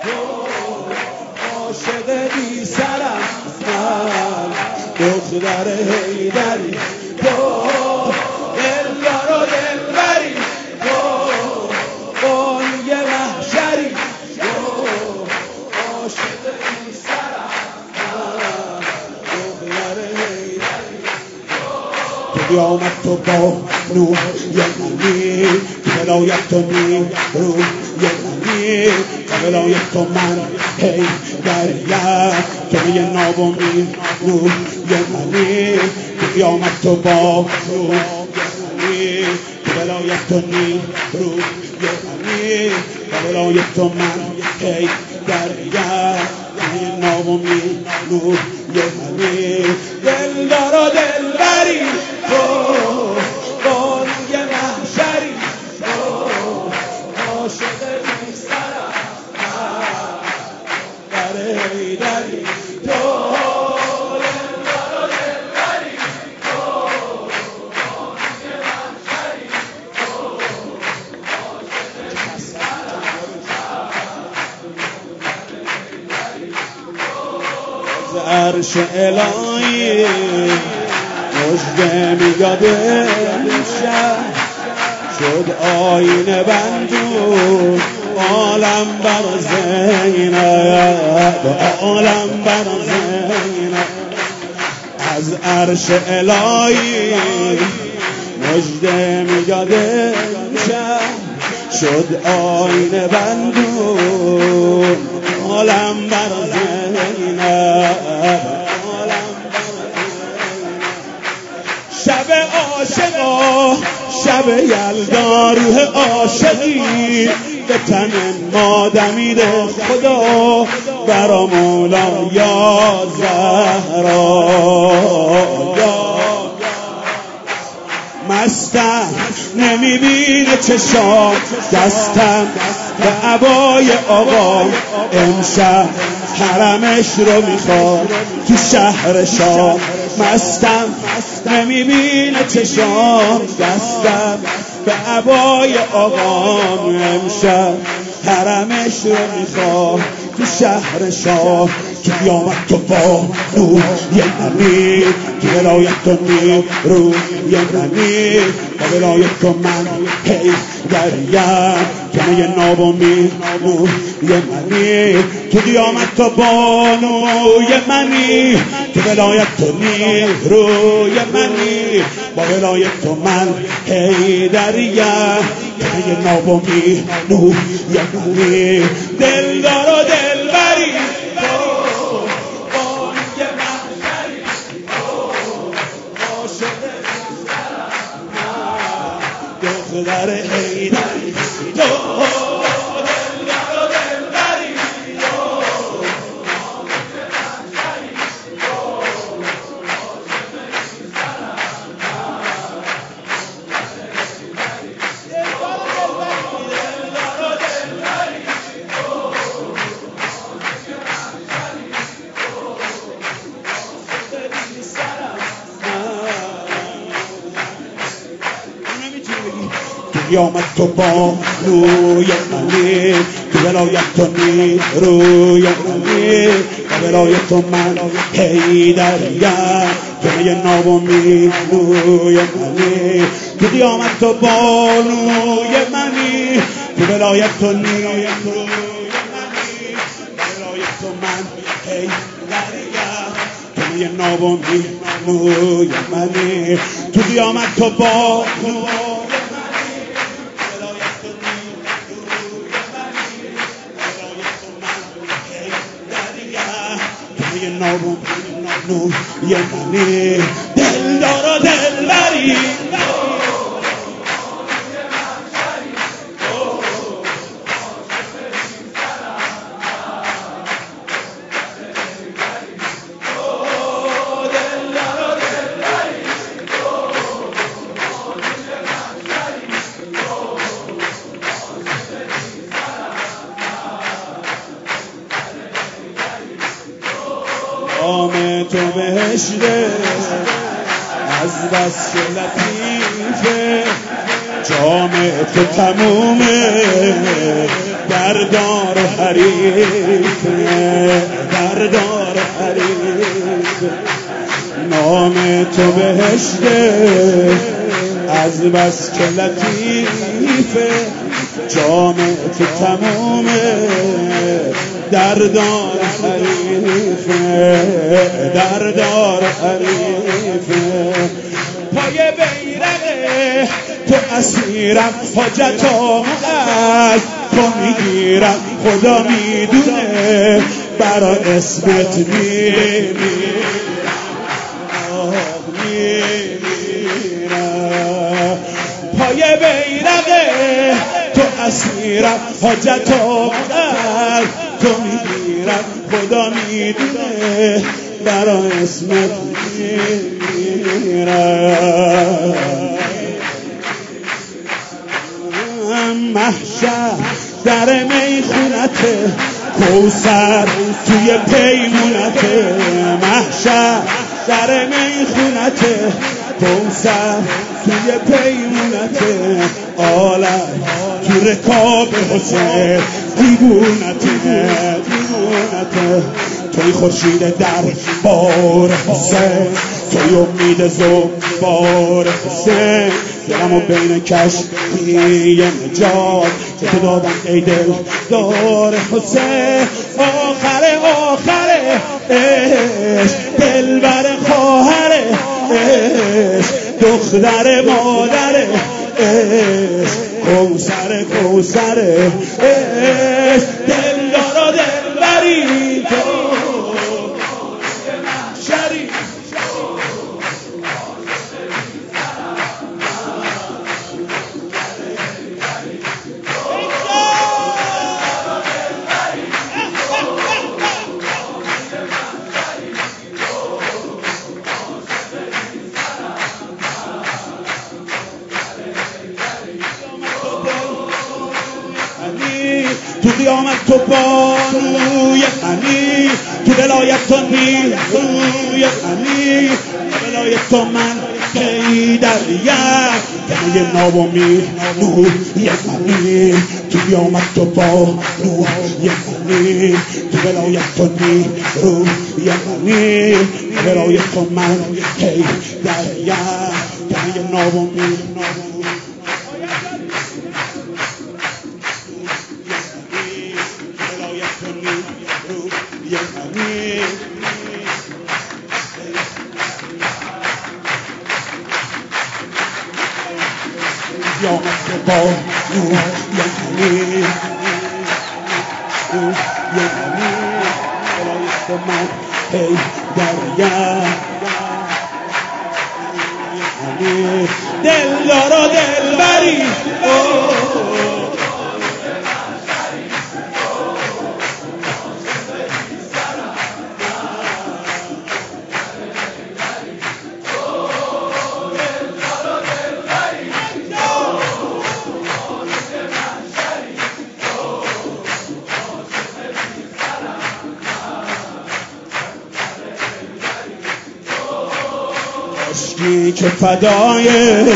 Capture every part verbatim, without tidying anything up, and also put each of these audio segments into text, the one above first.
عاشق بی سرم من، دختر حیدری تو، دلدار و دلبری تو، بانگ محشری تو، عاشق بی سرم من، دختر حیدری تو. قیامت تو با نور یمنی، ولایت تو نیرو یمنی، ولایت تو من حیدریم، تو می نابومی نور یمنی، قیامت تو با نور یمنی، ولایت تو نیرو یمنی، ولایت تو من حیدریم، تو می نابومی نور یمنی، دلدار و دلبری تو، بانگ محشری تو، عاشق بی سرم من، در حیدری تو، دلدار و دلبری تو، بانگ محشری تو، عاشق بی سرم من. از عرش الهی مژده میاد امشب، شد آینه بندون عالم بر زینب، عالم بر زینب. از عرش الهی مژده میاد امشب، شد آینه بندون عالم بر زینب. شب عاشقا شب یلدا، روح عاشقی به تن ما دمیده، خدا برا مولا یا زهرا. مستم نمیبینه چشام، دستم به عبای آقا، امشب حرمش رو میخواد تو شهر شام. مستم نمیبینه چشام، دستم به عبای آقا، امشب حرمش رو میخواد تو شهر شام. تو قیامت تو با نور یمنی، تو ولایت تو نیرو یمنی، و ولایت تو من حیدریم، تو می نابومی نور یمنی. تو قیامت تو با نور یمنی، تو ولایت تو نیرو یمنی، با ولایت تو من حیدریم، تو می نابومی نور یمنی، دلدار و دلبری دختر حیدری تو، دلدار و دلبری تو، عاشق محشری تو، عاشق بی سرم من، دلدار و دلبری تو، عاشق محشری تو، عاشق بی سرم من. قیامت تو با نور یمنی، تو ولایت تو نیرو یمنی، و ولایت تو من حیدریم، تو می نابومی نور یمنی. تو قیامت تو با نور یمنی، تو ولایت تو نیرو یمنی، و ولایت تو من حیدریم، تو می نابومی نور یمنی. تو قیامت تو با نور نابون نور یمنی، دلدار و دلبری آم تو بهشته، از بس که لطیفه، جام تو تمومه، دردار حریف، دردار حریف. نام تو بهشته از بس که لطیفه، جام تو تمومه دردار حریفه، دردار حریفه. پای بیرقه تو اسیرم، حاجتام از تو میگیرم، خدا میدونه برا اسمت میمیرم، میمیرم. پای بیرقه تو اسیرم، حاجتام از تو میگیرم، خدا میدونه برا اسمت میمیرم. محشر در میخونته، کوثر توی پیمونته. محشر در میخونته، کوثر توی پیمونته. عالم تو رکاب حسین دیوونته، دیوونته. توی خورشید در بار حسین، توی امید زنبار حسین. دلمو بین کشتی نجات تو دادم ای دل دار حسین. آخره آخره عشق، دلبر خواهر عشق، دختر مادر عشق، کوثر کوثر عشق. دلدار و دلبری تو شریف. تو قیامت تو بانوی منی، تو ولایت تو نیروی منی، تو ولایت تو من پیدریم، همه ناومی نوی منی. تو قیامت تو بانوی منی، تو ولایت تو نیروی منی، تو ولایت تو من پیدریم، همه ناومی قیامت با نور یعنی یعنی ولایت من هی دریم، یعنی دلدار و دلبری. عشقی که فدای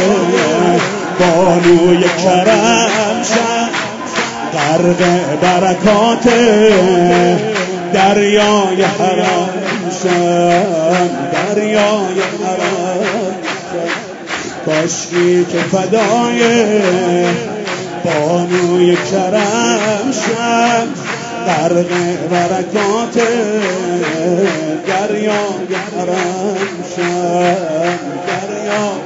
بانوی کرم شد، غرق برکات دریای حرم شد، دریای حرم شد. کاشکی که فدای بانوی کرم شد، غرق برکات دریای حرم شد، دریای.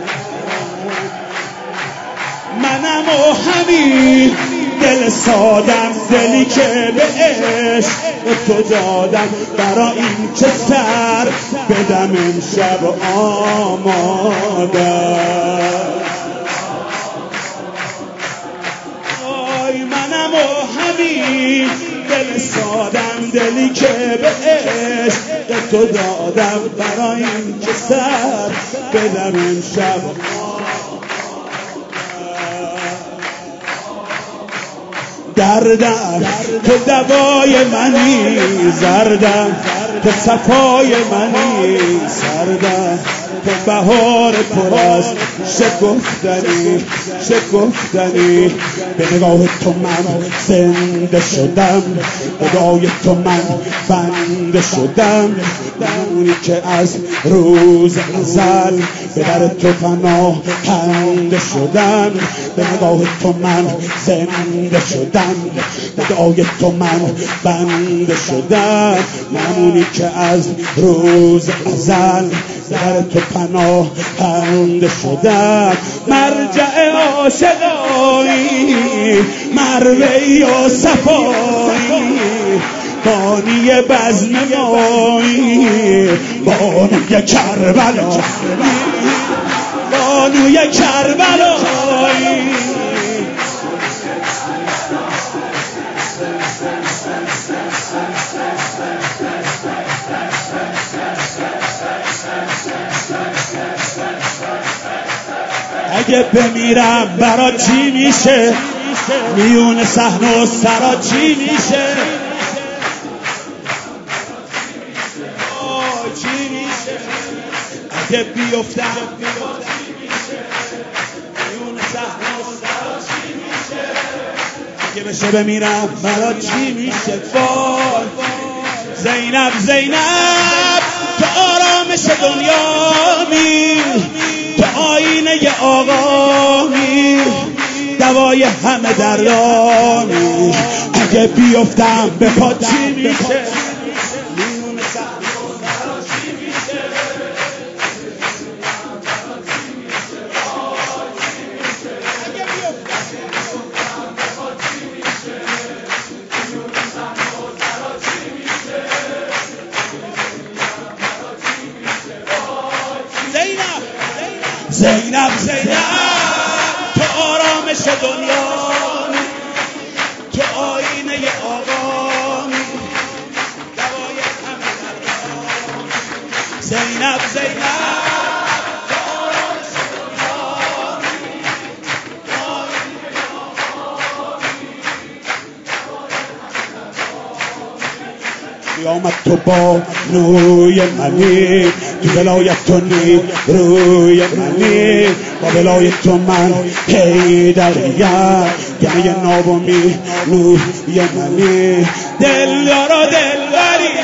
منم و همین دل سادم، دلی که به عشق تو دادم، برا این که سر بدم امشب آمادم. آی منم و همین دل سادم، دلی که به عشق تو دادم، برا این که سر بدم امشب. دردم تو دوای منی، زردم تو صفای منی، سردم تو بهار پر است شگفتنی شگفتنی. به نگاه تو من زنده شدم، به دعای تو من بنده شدم. اونی که از روز ازل به در تو پناه کنده شدم. به نگاه تو من زنده شدم، به دعای تو من بنده شدم. اونی که از روز ازل به در تو پناه کنده شدم. مرجع عاشقانی، مروی و صفایی، بانی بزم مایی، بانوی کربلا، بانوی کربلایی. اگه بمیرم برا چی میشه؟ میون صحنه و سرا چی میشه؟ چی میشه؟ اگه بیفتم میون صحنه و سرا چی میشه؟ اگه بشه بمیرم برا چی میشه؟ وای زینب زینب تو آرامش دنیا می، تو آینه آقا می، دوای همه دردانی. اگه بیفتم به پا چی میشه؟ میون صحنه و سرا چی میشه؟ اگه بیفتم به پا چی میشه؟ میون صحنه و سرا چی میشه؟ زینب زینب زینب تو آرامش دنیا می، تو آینه آقا می، دوای همه دردان. زینب زینب تو آرامش دنیا می، تو آینه آقا می، دوای همه دردان. قیامت تو با نوی منی، تو ولایت تو نیروی منی، با ولایت تو من حیدریم، گمه ناومی نوی منی. دلدار و دلبری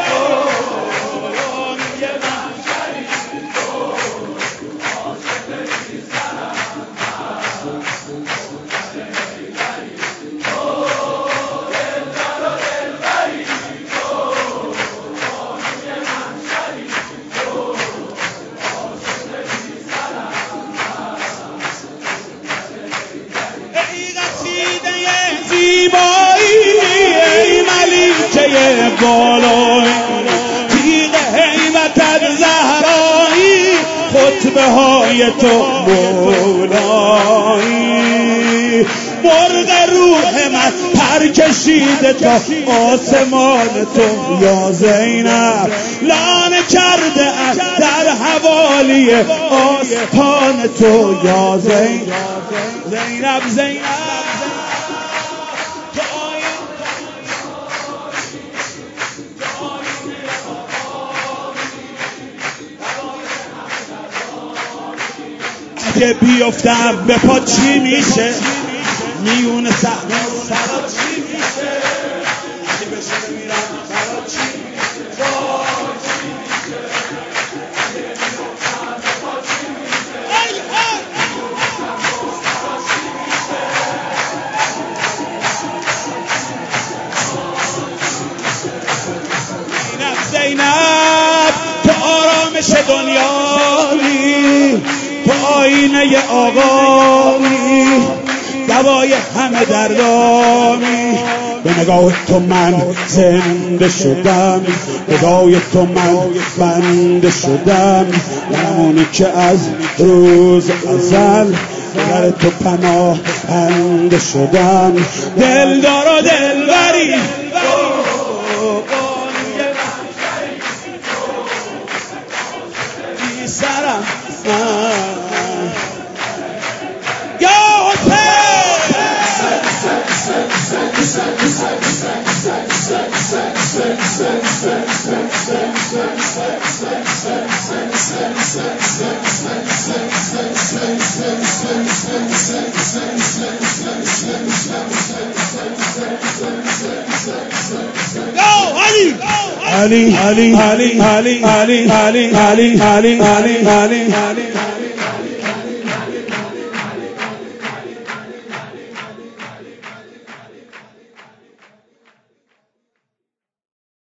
بالای تیغ هیبتت زهرایی، خطبه های تو مولایی. مرغ روح من پر کشیده تا آسمان تو یا زینب، لانه کرده ام در حوالی آسمان تو یا زینب. زینب زینب اگه بیفتم به پا چی میشه؟ میون صحنه و سرا چی میشه؟ اگه بشه بمیرم برا چی میشه؟ وای چی میشه؟ اگه بیفتم به پا چی میشه؟ ای ای میفتم و سرا چی میشه؟ زینب زینب تو آرامش دنیایی، تو آینه آقایی، دوای همه دردانی. به نگاه تو من زنده شدم، به دعای تو من بنده شدم. همونی که از روز ازل به در تو پناه بنده شدم. دلدار و دلبری بی سرم یا حسین Ali, Ali, Ali, Ali, Ali, Ali, Ali, Ali, Ali, Ali, Ali, Ali.